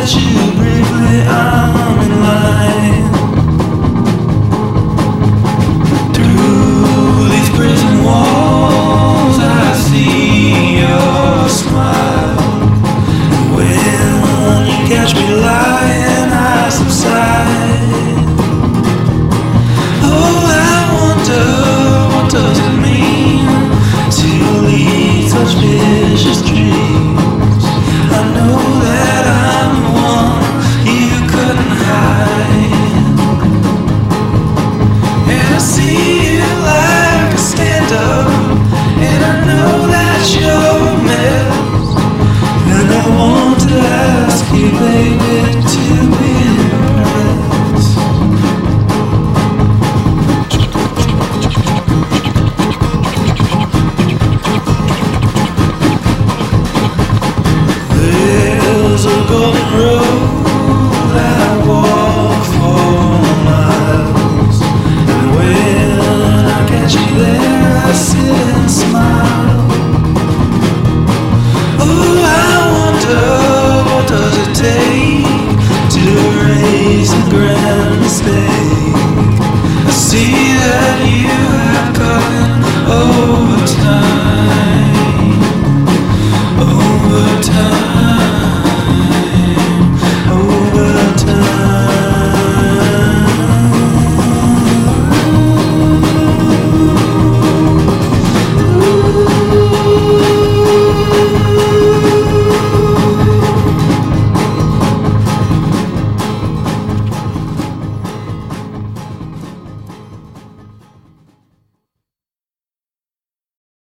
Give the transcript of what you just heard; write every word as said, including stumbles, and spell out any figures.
at you briefly, I'm in line. Through these prison walls, I see your smile. When you catch me lying, I subside. Oh, I wonder, what does it mean to lead such vicious dreams? I know that I'm the one you couldn't hide. And I see you like a stand-up, and I know that you're a mess. And I want to ask you, baby,